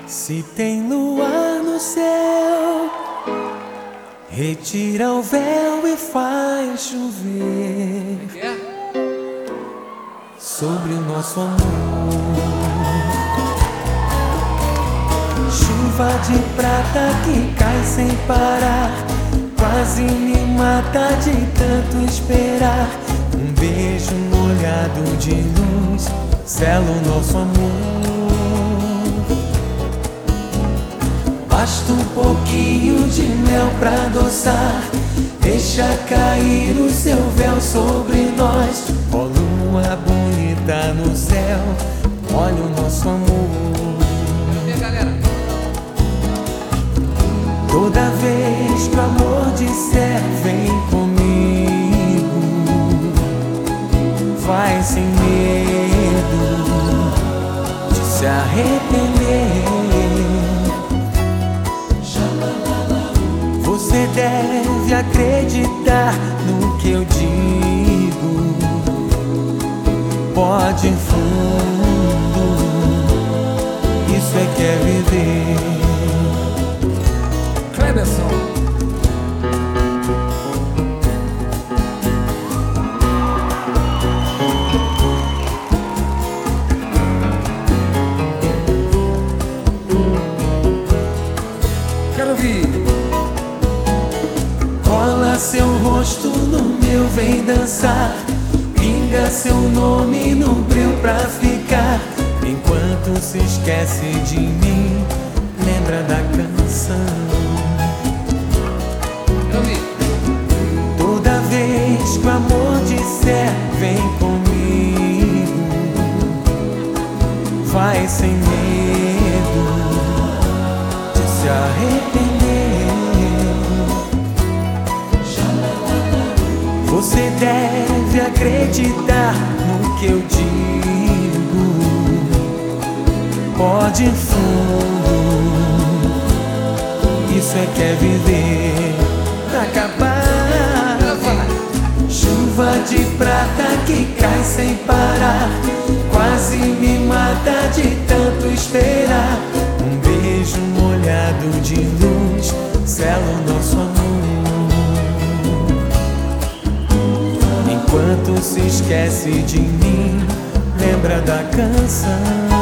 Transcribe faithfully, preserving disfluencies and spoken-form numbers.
Se tem luar no céu, retira o véu e faz chover sobre o nosso amor. Chuva de prata que cai sem parar, quase me mata de tanto esperar. Um beijo molhado de luz sela o nosso amor. Basta um pouquinho de mel pra adoçar, deixa cair o seu véu sobre nós. Ó lua bonita no céu, olha o nosso amor. Toda vez que o amor disser vem comigo, vai sem medo de se arrepender. Você deve acreditar no que eu digo. Pode ir fundo, isso é que é viver. Cleberson. Quero ouvir. Cola seu rosto no meu, vem dançar. Pinga seu nome no breu pra ficar. Enquanto se esquece de mim, lembra da canção. Toda vez que o amor disser vem comigo, vai sem medo de se arrepender. Você deve acreditar no que eu digo. Pode ir fundo, isso é que é viver. Pra acabar, chuva de prata que cai sem parar, quase me mata de tanto esperar. Um beijo molhado de luz sela o nosso amor. Enquanto se esquece de mim, lembra da canção.